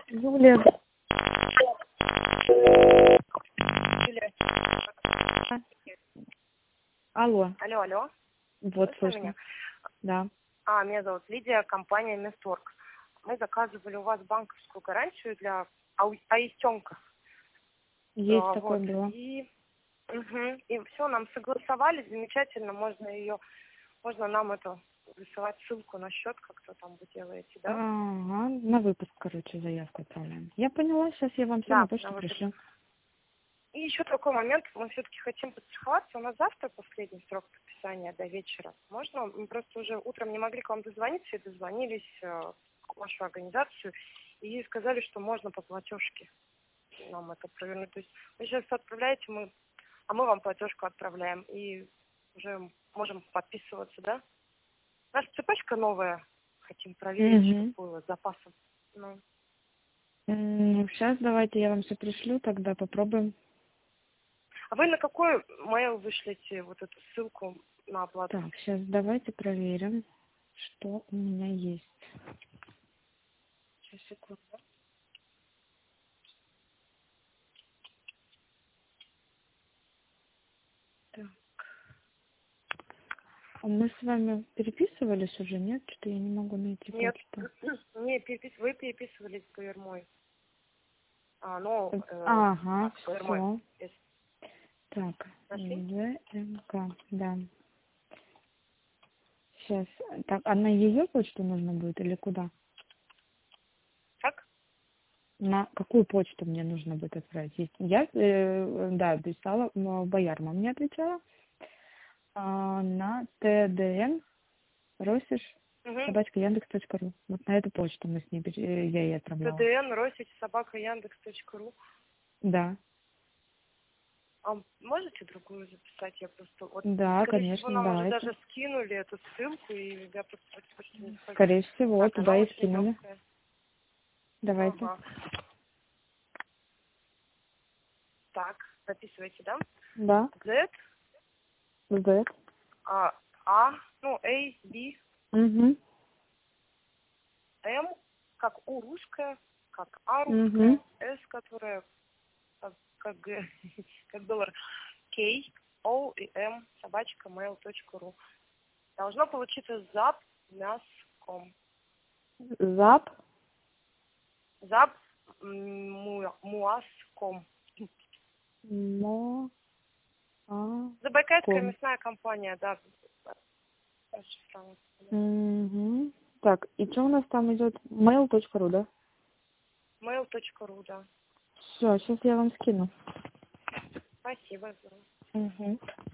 Юлия. Юлия. Алло. Алло. Вот, Слышно слышно. меня? Да. Меня зовут Лидия, компания Месторг. Мы заказывали у вас банковскую гарантию для аистенка. Есть такое Вот. было. И все, нам согласовали, замечательно, можно нам высылать ссылку на счет, как-то там вы делаете, да? Ага, на выпуск, короче, заявку отправляем. Я поняла, сейчас я вам все Да, на почту пришлю. И еще такой момент, мы все-таки хотим подстраховаться. У нас завтра последний срок подписания до вечера. Можно? Мы просто уже утром не могли к вам дозвониться и дозвонились в вашу организацию и сказали, что можно по платежке нам это провернуть. То есть вы сейчас отправляете, а мы вам платежку отправляем и уже можем подписываться, да? Наша цепочка новая, хотим проверить, чтобы было с запасом. Сейчас давайте я вам все пришлю, тогда попробуем. А вы на какой mail вышлете вот эту ссылку на оплату? Так, сейчас давайте проверим, что у меня есть. Сейчас, секунду. Так. А мы с вами переписывались уже, нет? Что-то я не могу найти Нет, почту. вы переписывались с Повермой. Ага, Повермой. все. Так, Нашли? ЗМК, да. Сейчас. Так, а на ее почту нужно будет или куда? Как? На какую почту мне нужно будет отправить? Я, да, писала, но Боярма мне отвечала. На ТДН Росиш собачка Яндекс.ру. Вот на эту почту мы с ней, я ей отправляла. ТДН, Росич, собака, Яндекс.ру. Да. А можете другую записать? Я просто... Да, скорее конечно, всего, нам уже давайте. даже скинули эту ссылку, и я просто в эту почту не захожу. Скорее всего, Так, туда она и очень скинули. легкая. Давайте. Ага. Так, записывайте, да? Да. Z, Z. A, B, Угу. M, как У русская, как А русская, Угу. С, которая как Г, как доллар, K, O и M, собачка, mail.ru. Должно получиться зап мяском. Зап. Зап муаском. Забайкальская Ком. мясная компания, да. Угу. Так, и что у нас там идет? Mail.ru, да? Mail.ru, да. Все, сейчас я вам скину. Спасибо. Угу.